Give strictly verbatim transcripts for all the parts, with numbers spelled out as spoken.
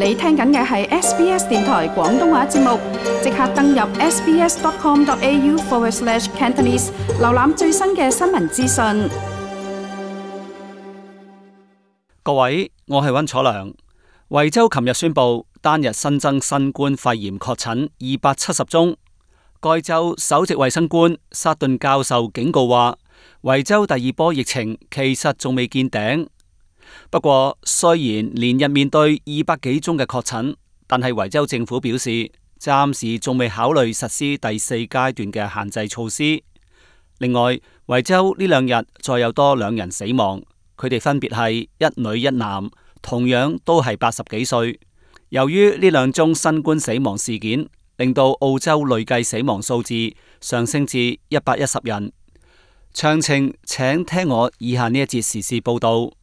你聽緊嘅係 S B S 電台廣東話節目，即刻登入 sbs.com.au forward slash Cantonese， 瀏覽最新嘅新聞資訊。 各位，我係溫楚良。維州琴日宣布單日新增新冠肺炎確診二百七十宗。該州首席衛生官薩頓教授警告話，維州第二波疫情其實仲未見頂。不過，雖然連日面對二百幾宗嘅確診，但係維州政府表示，暫時仲未考慮實施第四階段嘅限制措施。另外，維州呢兩日再有多兩人死亡，佢哋分別係一女一男，同樣都係八十幾歲。由於呢兩宗新冠死亡事件，令到澳洲累計死亡數字上升至一百一十人。詳情請聽我以下呢一節時事報道。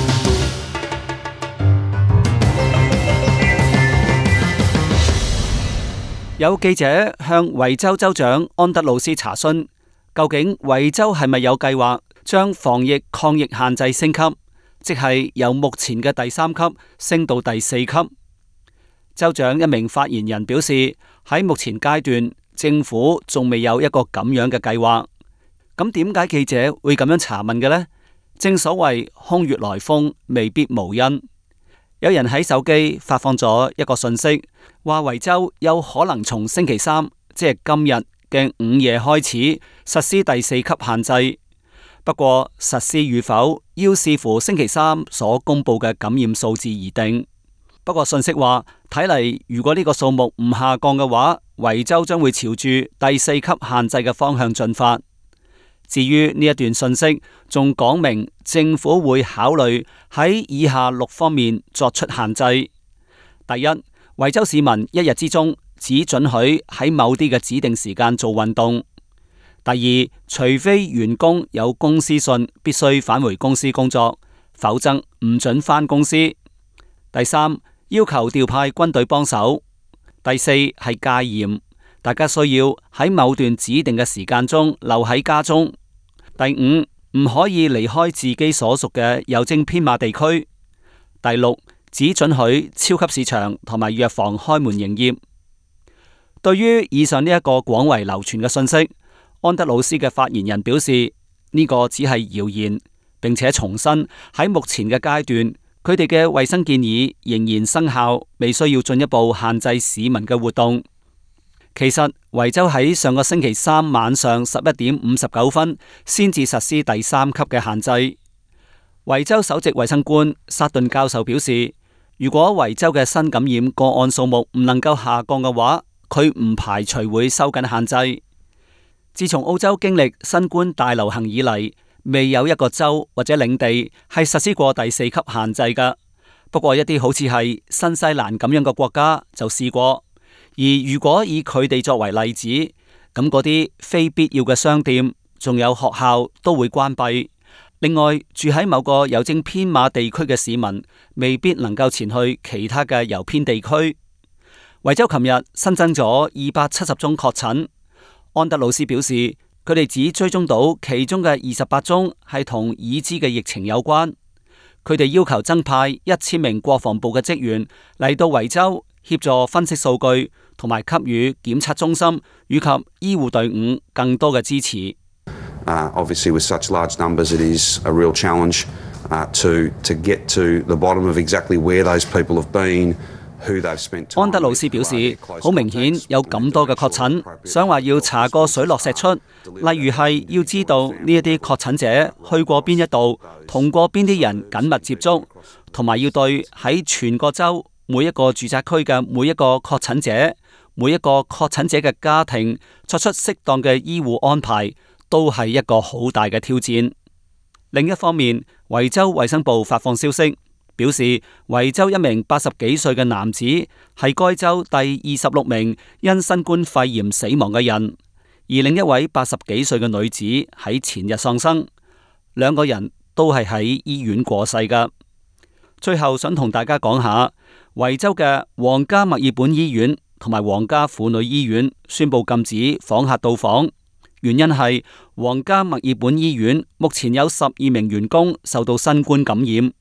有記者向維州州長安德魯斯查詢，究竟維州係咪有計劃將防疫抗疫限制升級，即係由目前嘅第三級升到第四級。州長一名發言人表示，喺目前階段，政府仲未有一個咁樣嘅計劃。咁點解記者會咁樣查問嘅呢？正所謂空穴來風，未必無因。有人喺手機發放咗一個訊息，話維州有可能從星期三，即係今日嘅午夜開始實施第四級限制。不過實施與否要視乎星期三所公布嘅感染數字而定。不過訊息話，睇嚟如果呢個數目唔下降嘅話，維州將會朝住第四級限制嘅方向進發。至於呢一段訊息，仲講明政府會考慮喺以下六方面作出限制。第一，維州市民一日之中只准許喺某啲嘅指定時間做運動。第二，除非員工有公司信必須返回公司工作，否則唔准返公司。第三，要求調派軍隊幫手。第四係戒嚴。大家需要喺某段指定嘅時間中留喺家中。第五，唔可以離開自己所屬嘅郵政編碼地區。第六，只准許超級市場同埋藥房開門營業。對於以上呢一個廣為流傳嘅信息，安德魯斯嘅發言人表示，呢個只係謠言，並且重申喺目前嘅階段，佢哋嘅衛生建議仍然生效，未需要進一步限制市民嘅活動。其實維州喺上個星期三晚上十一點五十九分先至實施第三級嘅限制。維州首席衛生官薩頓教授表示，如果維州嘅新感染個案數目唔能夠下降嘅話，佢唔排除會收緊限制。自從澳洲經歷新冠大流行以嚟，未有一個州或者領地係實施過第四級限制㗎。不過一啲好似係新西蘭咁樣嘅國家就試過。而如果以佢哋作為例子，咁嗰啲非必要嘅商店，仲有學校都會關閉。另外，住喺某個郵政編碼地區嘅市民，未必能夠前去其他嘅郵編地區。維州琴日新增咗二百七十宗確診。安德魯斯表示，佢哋只追蹤到其中嘅二十八宗係同已知嘅疫情有關。佢哋要求增派一千名國防部嘅職員嚟到維州協助分析數據，同埋給予檢測中心以及醫護隊伍更多嘅支持。 Uh, obviously, with such large numbers, it is a real challenge uh, to to get to the bottom of exactly where those people have been, who they've spent time with. 安德魯斯表示，好明顯有咁多嘅確診，想話要查個水落石出，例如係要知道呢一啲確診者去過邊一度，同過邊啲人緊密接觸，同埋要對喺全個州每一個住宅區嘅每一個確診者，每一個確診者嘅家庭作出適當嘅醫護安排，都係一個好大嘅挑戰。另一方面，維州衛生部發放消息，表示維州一名八十幾歲嘅男子係該州第二十六名因新冠肺炎死亡嘅人，而另一位八十幾歲嘅女子喺前日喪生，兩個人都係喺醫院過世㗎。最後想同大家講下，維州嘅皇家墨爾本醫院同埋皇家婦女醫院宣布禁止訪客到訪，原因係皇家墨爾本醫院目前有十二名員工受到新冠感染，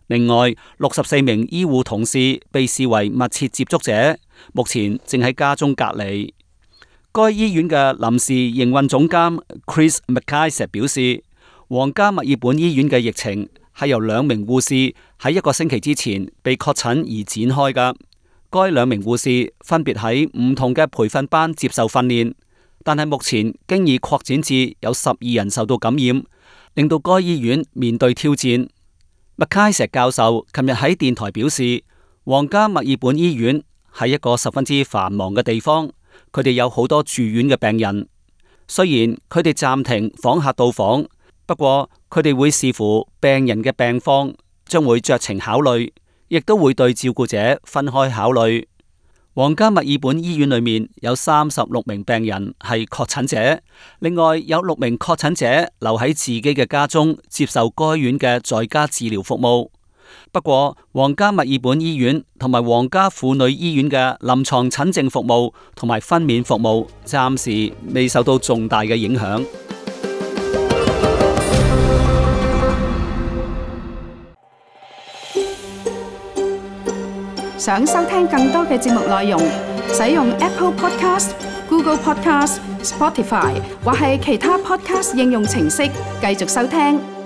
另外，六十四名醫護同事被視為密切接觸者，目前正喺家中隔離。該醫院嘅臨時營運總監 Chris McIsaac 表示，皇家墨爾本醫院嘅疫情係由兩名護士喺一個星期之前被確診而展開㗎。該兩名護士分別喺唔同嘅培訓班接受訓練，但係目前經已擴展至有十二人受到感染，令到該醫院面對挑戰。麥凱石教授琴日喺電台表示，皇家墨爾本醫院係一個十分之繁忙嘅地方，佢哋有好多住院嘅病人。雖然佢哋暫停訪客到訪，不過佢哋會視乎病人嘅病況，將會酌情考慮，亦都會對照顧者分開考慮。皇家墨爾本醫院裏面有三十六名病人係確診者，另外有六名確診者留喺自己嘅家中接受該院嘅在家治療服務。不過，皇家墨爾本醫院同埋皇家婦女醫院嘅臨床診症服務同埋分娩服務暫時未受到重大嘅影響。 想收聽更多嘅節目內容，使用 Apple Podcast、Google Podcast、Spotify 或係其他 Podcast 應用程式繼續收聽。